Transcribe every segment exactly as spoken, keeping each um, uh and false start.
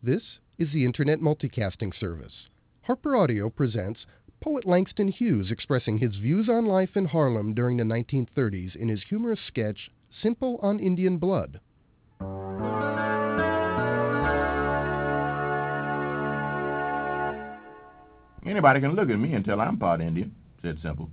This is the Internet Multicasting Service. Harper Audio presents poet Langston Hughes expressing his views on life in Harlem during the nineteen thirties in his humorous sketch, Simple on Indian Blood. Anybody can look at me and tell I'm part Indian, said Simple.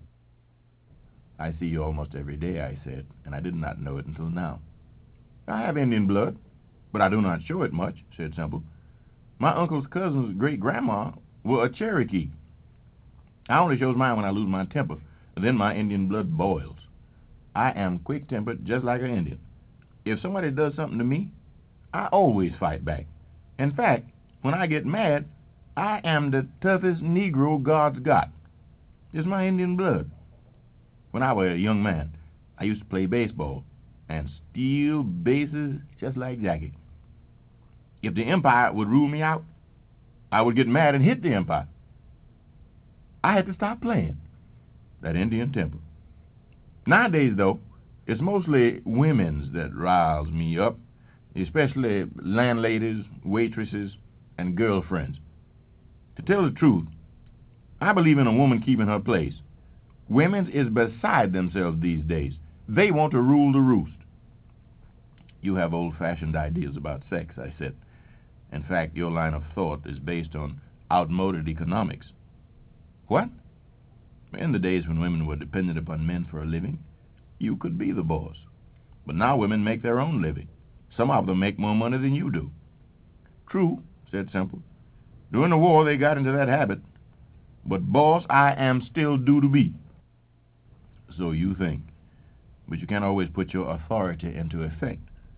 I see you almost every day, I said, and I did not know it until now. I have Indian blood, but I do not show it much, said Simple. My uncle's cousin's great-grandma was a Cherokee. I only shows mine when I lose my temper, and then my Indian blood boils. I am quick-tempered just like an Indian. If somebody does something to me, I always fight back. In fact, when I get mad, I am the toughest Negro God's got. It's my Indian blood. When I was a young man, I used to play baseball and steal bases just like Jackie. If the umpire would rule me out, I would get mad and hit the umpire. I had to stop playing. That Indian temper. Nowadays, though, it's mostly women's that riles me up, especially landladies, waitresses, and girlfriends. To tell the truth, I believe in a woman keeping her place. Women is beside themselves these days. They want to rule the roost. You have old-fashioned ideas about sex, I said. In fact, your line of thought is based on outmoded economics. What? In the days when women were dependent upon men for a living, you could be the boss. But now women make their own living. Some of them make more money than you do. True, said Simple. During the war, they got into that habit. But boss, I am still due to be. So you think. But you can't always put your authority into effect.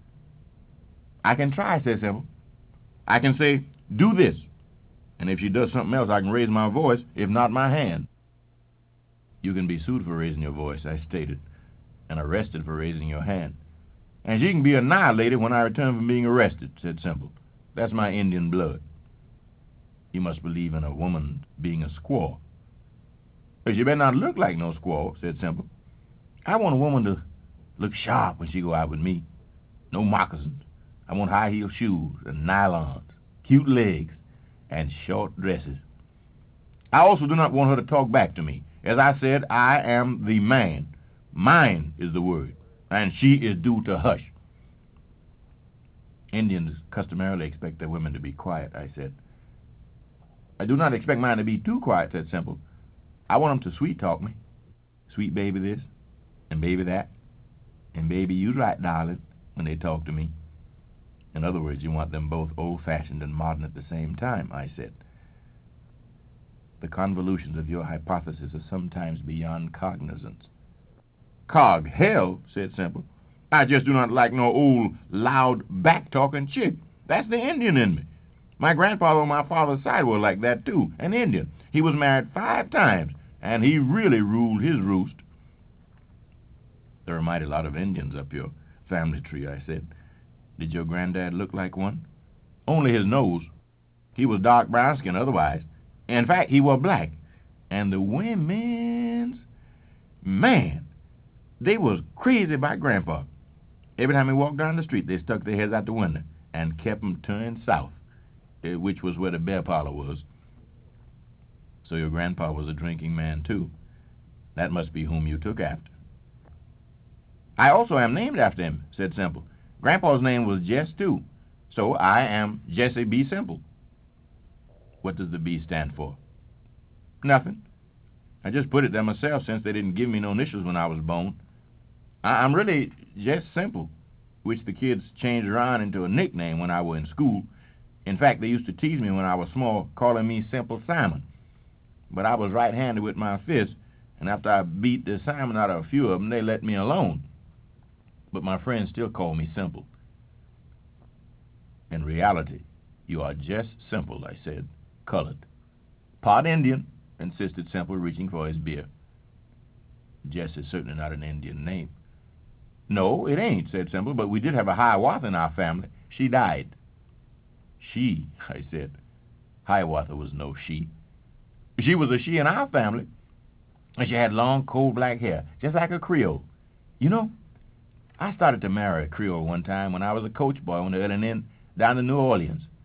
I can try, said Simple. I can say, do this. And if she does something else, I can raise my voice, if not my hand. You can be sued for raising your voice, I stated, and arrested for raising your hand. And she can be annihilated when I return from being arrested, said Simple. That's my Indian blood. You must believe in a woman being a squaw. But she better not look like no squaw, said Simple. I want a woman to look sharp when she go out with me. No moccasins. I want high-heel shoes and nylons, cute legs, and short dresses. I also do not want her to talk back to me. As I said, I am the man. Mine is the word, and she is due to hush. Indians customarily expect their women to be quiet, I said. I do not expect mine to be too quiet, said Simple. I want them to sweet-talk me. Sweet baby this, and baby that, and baby you right, darling, when they talk to me. In other words, you want them both old-fashioned and modern at the same time, I said. The convolutions of your hypothesis are sometimes beyond cognizance. Cog hell, said Simple. I just do not like no old, loud, back-talking chick. That's the Indian in me. My grandfather on my father's side was like that, too, an Indian. He was married five times, and he really ruled his roost. There are a mighty lot of Indians up your family tree, I said. Did your granddad look like one? Only his nose. He was dark brown skin otherwise. In fact, he was black. And the women's... Man, they was crazy about Grandpa. Every time he walked down the street, they stuck their heads out the window and kept 'em turned south, which was where the bear parlor was. So your grandpa was a drinking man, too. That must be whom you took after. I also am named after him, said Simple. Grandpa's name was Jess, too. So I am Jesse B. Simple. What does the B stand for? Nothing. I just put it there myself since they didn't give me no initials when I was born. I- I'm really Jess Simple, which the kids changed around into a nickname when I was in school. In fact, they used to tease me when I was small, calling me Simple Simon. But I was right-handed with my fist, and after I beat the Simon out of a few of them, they let me alone. But my friends still call me Simple. In reality, you are just Simple, I said, colored. Part Indian, insisted Simple, reaching for his beer. Jess is certainly not an Indian name. No, it ain't, said Simple, but we did have a Hiawatha in our family. She died. She, I said. Hiawatha was no she. She was a she in our family, and she had long, coal black hair, just like a Creole. You know, I started to marry a Creole one time when I was a coach boy on the L N N down in New Orleans.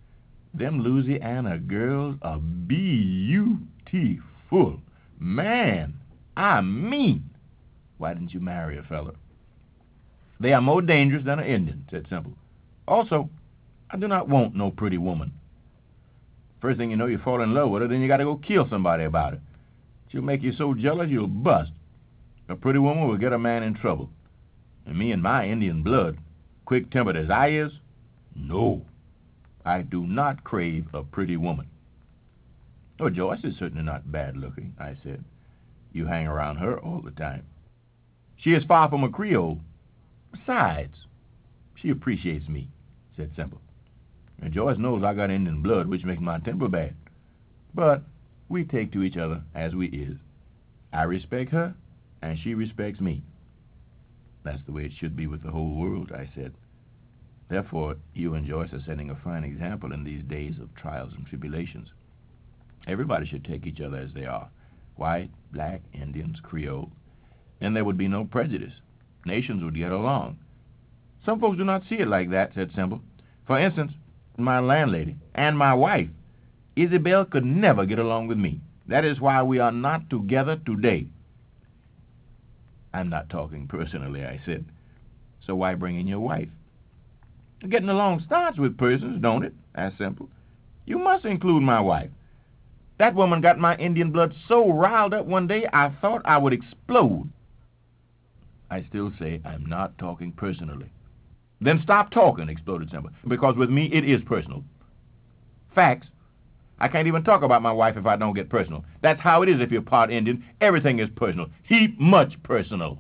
Them Louisiana girls are beautiful. Man, I mean, why didn't you marry a fella? They are more dangerous than an Indian, said Simple. Also, I do not want no pretty woman. First thing you know, you fall in love with her, then you got to go kill somebody about it. She'll make you so jealous you'll bust. A pretty woman will get a man in trouble. And me and my Indian blood, quick-tempered as I is, no, I do not crave a pretty woman. Oh, Joyce is certainly not bad-looking, I said. You hang around her all the time. She is far from a Creole. Besides, she appreciates me, said Simple. And Joyce knows I got Indian blood, which makes my temper bad. But we take to each other as we is. I respect her, and she respects me. That's the way it should be with the whole world, I said. Therefore, you and Joyce are setting a fine example in these days of trials and tribulations. Everybody should take each other as they are, white, black, Indians, Creole. Then there would be no prejudice. Nations would get along. Some folks do not see it like that, said Simple. For instance, my landlady and my wife, Isabel, could never get along with me. That is why we are not together today. I'm not talking personally, I said. So why bring in your wife? Getting along starts with persons, don't it? Asked Simple. You must include my wife. That woman got my Indian blood so riled up one day I thought I would explode. I still say I'm not talking personally. Then stop talking, exploded Simple, because with me it is personal. Facts. I can't even talk about my wife if I don't get personal. That's how it is if you're part Indian. Everything is personal. Heap much personal.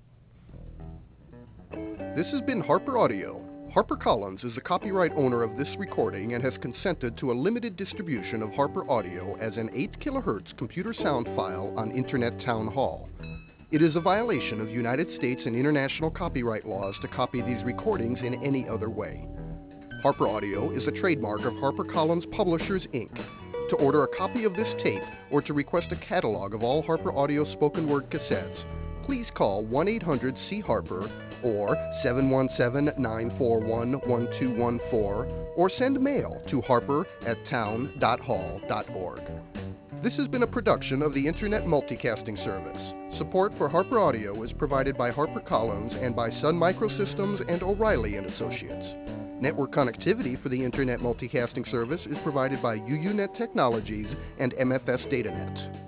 This has been Harper Audio. HarperCollins is the copyright owner of this recording and has consented to a limited distribution of Harper Audio as an eight kilohertz computer sound file on Internet Town Hall. It is a violation of United States and international copyright laws to copy these recordings in any other way. Harper Audio is a trademark of HarperCollins Publishers, Incorporated. To order a copy of this tape or to request a catalog of all Harper Audio spoken word cassettes, please call one eight hundred C Harper or seven one seven, nine four one, one two one four or send mail to harper at town dot hall dot org. This has been a production of the Internet Multicasting Service. Support for Harper Audio is provided by HarperCollins and by Sun Microsystems and O'Reilly and Associates. Network connectivity for the Internet Multicasting Service is provided by U U Net Technologies and M F S DataNet.